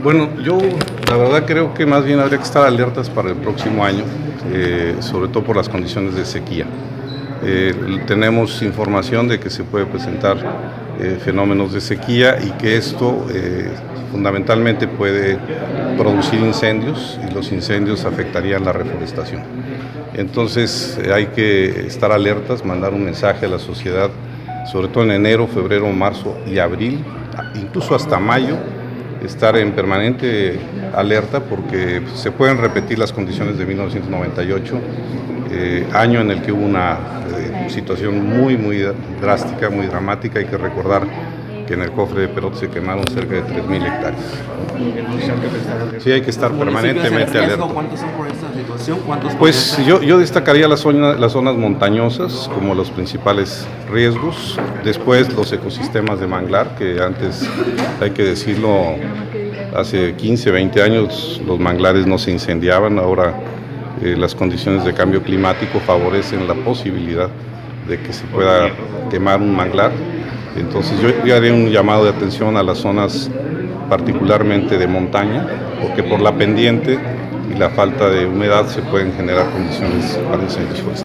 Bueno, yo la verdad creo que más bien habría que estar alertas para el próximo año, sobre todo por las condiciones de sequía. Tenemos información de que se puede presentar fenómenos de sequía y que esto fundamentalmente puede producir incendios y los incendios afectarían la reforestación. Entonces hay que estar alertas, mandar un mensaje a la sociedad, sobre todo en enero, febrero, marzo y abril, incluso hasta mayo, estar en permanente alerta porque se pueden repetir las condiciones de 1998, año en el que hubo una situación muy drástica, muy dramática. Hay que recordar que en el cofre de Perote se quemaron cerca de 3,000 hectáreas. Sí, hay que estar permanentemente alerta. ¿Cuántos son por esta situación? Pues yo destacaría las zonas montañosas como los principales riesgos, después los ecosistemas de manglar, que antes, hay que decirlo, hace 15, 20 años los manglares no se incendiaban, ahora las condiciones de cambio climático favorecen la posibilidad de que se pueda quemar un manglar. Entonces yo haría un llamado de atención a las zonas particularmente de montaña, porque por la pendiente y la falta de humedad se pueden generar condiciones para incendios forestales.